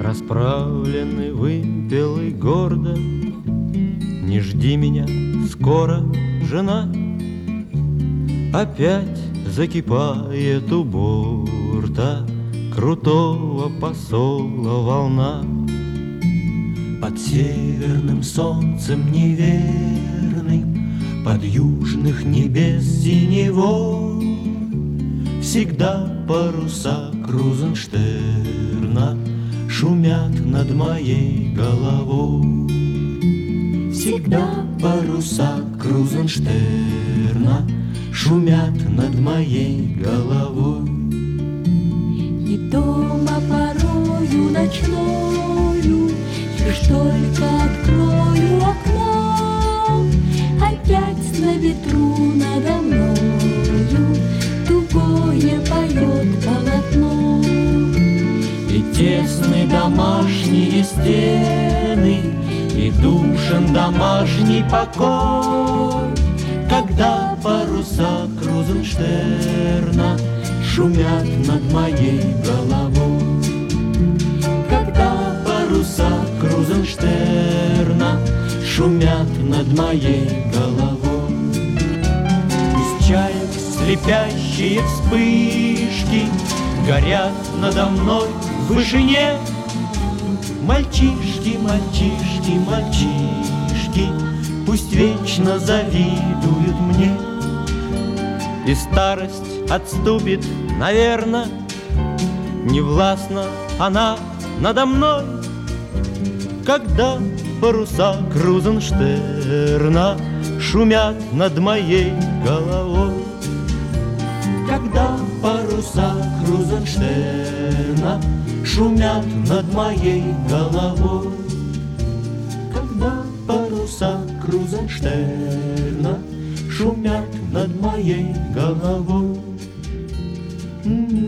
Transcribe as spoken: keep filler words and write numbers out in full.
Расправленный вымпелый гордо, не жди меня, скоро, жена. Опять закипает у борта крутого посола волна. Под северным солнцем неверным, под южных небес синевой, всегда паруса Крузенштерна шумят над моей головой. Всегда паруса Крузенштерна шумят над моей головой. И дома порою ночною, лишь только открою окно, опять на ветру надо мною тугое поет полотно. И тесны домашние стены, и душен домашний покой, когда паруса Крузенштерна шумят над моей головой. Когда паруса Крузенштерна шумят над моей головой. Из чаек слепящие вспышки горят надо мной в вышине. Мальчишки, мальчишки, мальчишки пусть вечно завидуют мне. И старость отступит, наверно, не властна она надо мной, когда паруса Крузенштерна шумят над моей головой. Когда паруса Крузенштерна шумят над моей головой. Когда паруса Крузенштерна шумят над моей головой.